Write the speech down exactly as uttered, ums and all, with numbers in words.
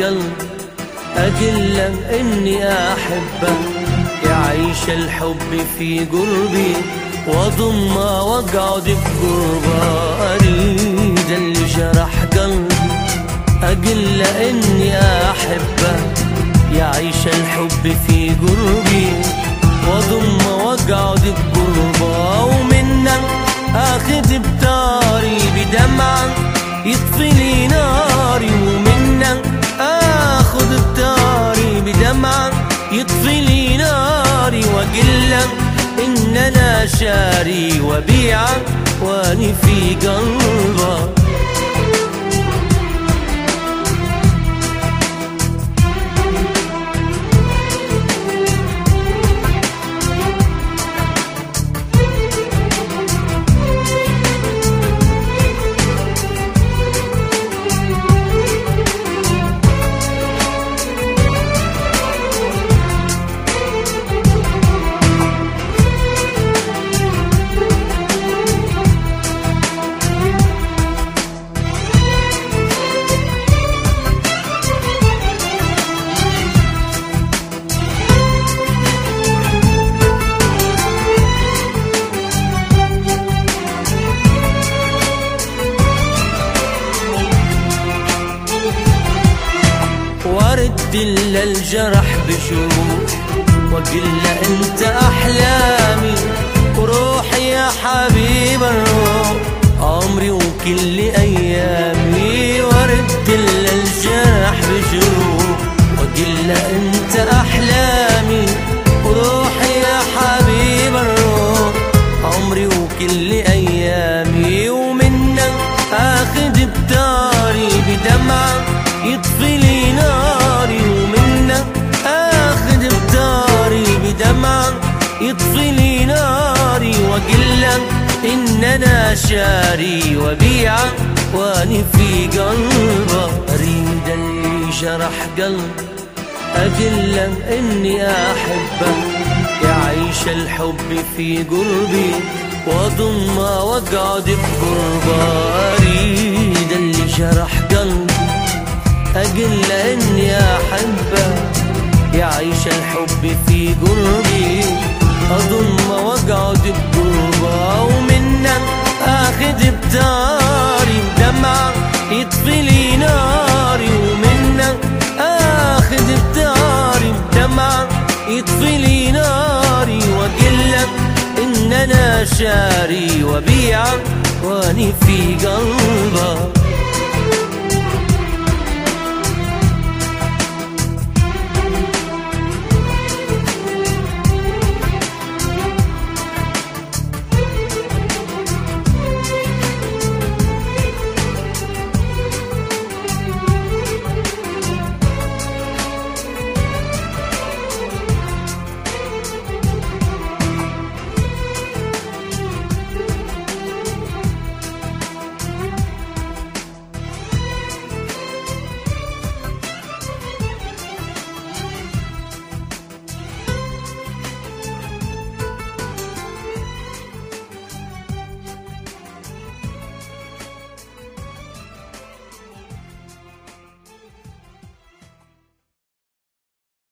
قلب أقله إني أحبه، يعيش الحب في قربي وأضمه وأقعد بقربه. أريد اللي جرح قلبي أقله إني أحبه، يعيش الحب في قربي وأضمه وأقعد بقربه. ومنه آخذ بتاري بدمعه يطفي لي ناري، ومنه آخذ بتاري بدمعه يطفي لي ناري، وأقله إن أنا شاري وبيعه واني في قلبه. وارد للجرح بجروح واقول له انت احلامي وروحي يا حبيب الروح، عمري وكل ايامي. وارد للجرح بجروح واقول له انت احلامي وروحي يا حبيب الروح، عمري وكل ايامي. ومنك اخذ بتاري بدمعه يطفي لي ناري، ومنك آخذ بتاري بدمعه يطفي لي ناري، وأقله إن أنا شاري وبيعه واني في قلبه. أريد اللي جرح قلب أقله إني أحبه، يعيش الحب في قربي وأضمه وأقعد بقربه. أريد اللي جرح قلب أقله إني أحبه، يعيش الحب في قربي أضمه وأقعد بقربه. ومنه آخذ بتاري بدمعه يطفي لي ناري، ومنه آخذ بتاري بدمعه يطفي لي ناري، وأقله إن أنا شاري وبيعه واني في قلبه.